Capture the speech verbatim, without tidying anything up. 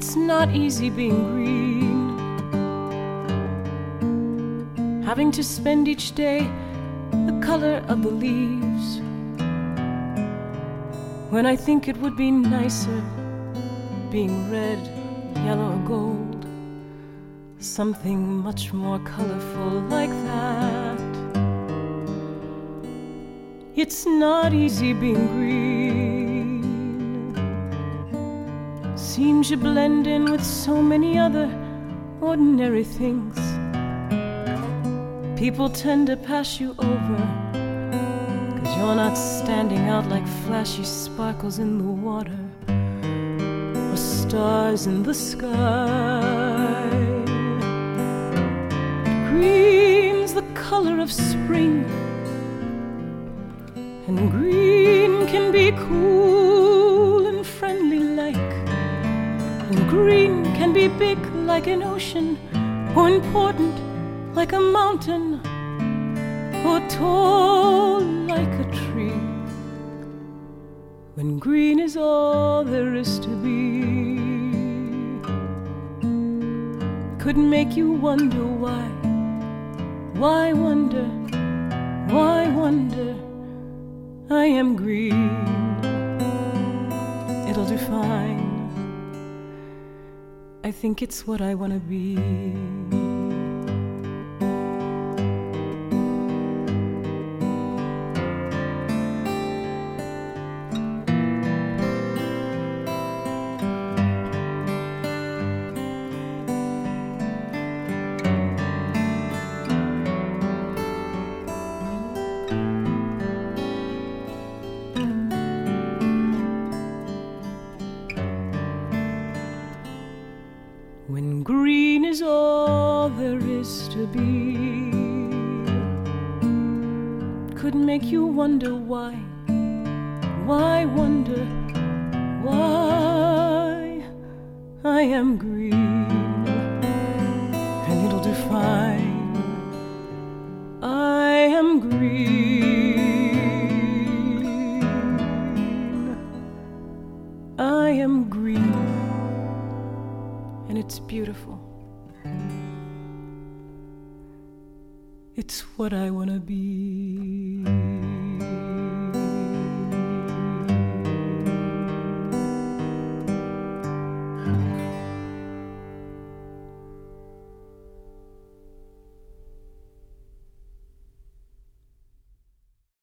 It's not easy being green, having to spend each day the color of the leaves, when I think it would be nicer being red, yellow, or gold, something much more colorful like that. It's not easy being green. Seems you blend in with so many other ordinary things. People tend to pass you over, 'cause you're not standing out like flashy sparkles in the water or stars in the sky. Green's the color of spring, and green can be cool and friendly like, and green can be big like an ocean, or important like a mountain, or tall like a tree. When green is all there is to be, could make you wonder why, why wonder, why wonder I am green. It'll do fine. I think it's what I want to be. When green is all there is to be, could make you wonder why, why wonder why I am green, and it'll do fine. I am green, I am green, and it's beautiful. It's what I want to be.